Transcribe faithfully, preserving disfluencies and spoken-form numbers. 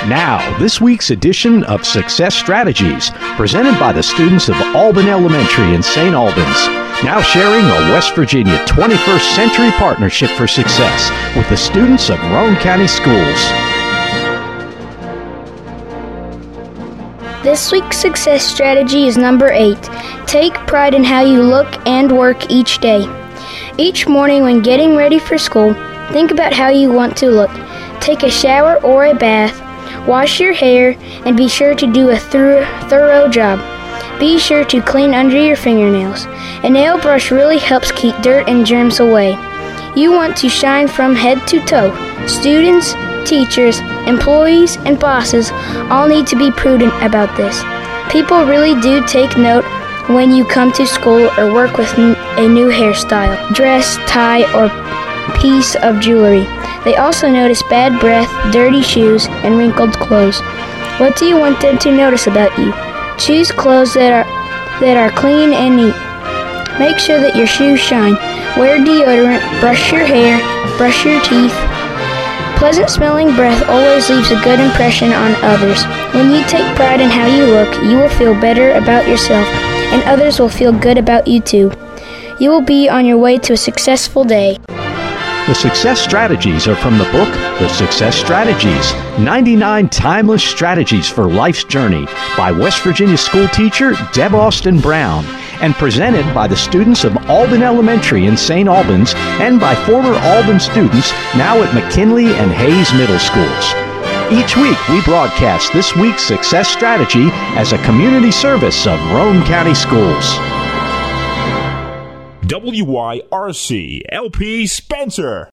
Now, this week's edition of Success Strategies, presented by the students of Alban Elementary in Saint Albans. Now sharing a West Virginia twenty-first century partnership for success with the students of Roane County Schools. This week's success strategy is number eight. Take pride in how you look and work each day. Each morning when getting ready for school, think about how you want to look. Take a shower or a bath, wash your hair, and be sure to do a thorough, thorough job. Be sure to clean under your fingernails. A nail brush really helps keep dirt and germs away. You want to shine from head to toe. Students, teachers, employees, and bosses all need to be prudent about this. People really do take note when you come to school or work with a new hairstyle, dress, tie, or piece of jewelry. They also notice bad breath, dirty shoes, and wrinkled clothes. What do you want them to notice about you? Choose clothes that are that are clean and neat. Make sure that your shoes shine. Wear deodorant, brush your hair, brush your teeth. Pleasant smelling breath always leaves a good impression on others. When you take pride in how you look, you will feel better about yourself, and others will feel good about you too. You will be on your way to a successful day. The Success Strategies are from the book, The Success Strategies, ninety-nine Timeless Strategies for Life's Journey by West Virginia school teacher Deb Austin Brown, and presented by the students of Alban Elementary in Saint Albans and by former Alban students now at McKinley and Hayes Middle Schools. Each week, we broadcast this week's Success Strategy as a community service of Roane County Schools. W Y R C L P Spencer.